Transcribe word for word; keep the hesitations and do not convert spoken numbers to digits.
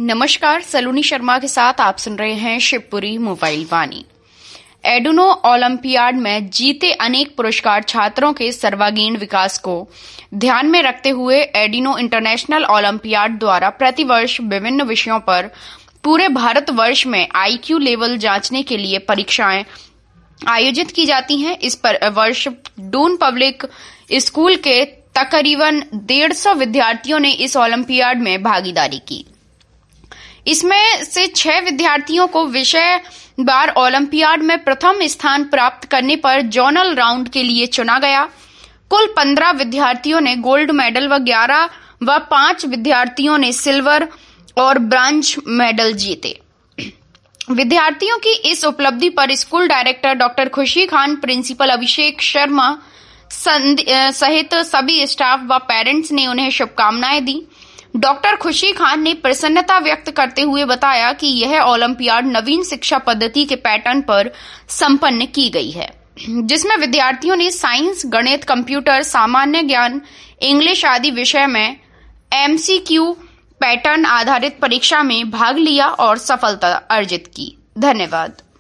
नमस्कार, सलोनी शर्मा के साथ आप सुन रहे हैं शिवपुरी मोबाइल वाणी। एडुनो ओलंपियाड में जीते अनेक पुरस्कार छात्रों के सर्वांगीण विकास को ध्यान में रखते हुए एडिनो इंटरनेशनल ओलंपियाड द्वारा प्रतिवर्ष विभिन्न विषयों पर पूरे भारतवर्ष में आईक्यू लेवल जांचने के लिए परीक्षाएं आयोजित की जाती हैं। इस पर वर्ष डून पब्लिक स्कूल के तकरीबन डेढ़ सौ विद्यार्थियों ने इस ओलंपियाड में भागीदारी की। इसमें से छह विद्यार्थियों को विषय बार ओलंपियाड में प्रथम स्थान प्राप्त करने पर जोनल राउंड के लिए चुना गया। कुल पंद्रह विद्यार्थियों ने गोल्ड मेडल व ग्यारह व पांच विद्यार्थियों ने सिल्वर और ब्रांज मेडल जीते। विद्यार्थियों की इस उपलब्धि पर स्कूल डायरेक्टर डॉक्टर खुशी खान, प्रिंसिपल अभिषेक शर्मा सहित सभी स्टाफ व पेरेंट्स ने उन्हें शुभकामनाएं दी। डॉक्टर खुशी खान ने प्रसन्नता व्यक्त करते हुए बताया कि यह ओलंपियाड नवीन शिक्षा पद्धति के पैटर्न पर संपन्न की गई है, जिसमें विद्यार्थियों ने साइंस, गणित, कंप्यूटर, सामान्य ज्ञान, इंग्लिश आदि विषय में एमसीक्यू पैटर्न आधारित परीक्षा में भाग लिया और सफलता अर्जित की। धन्यवाद।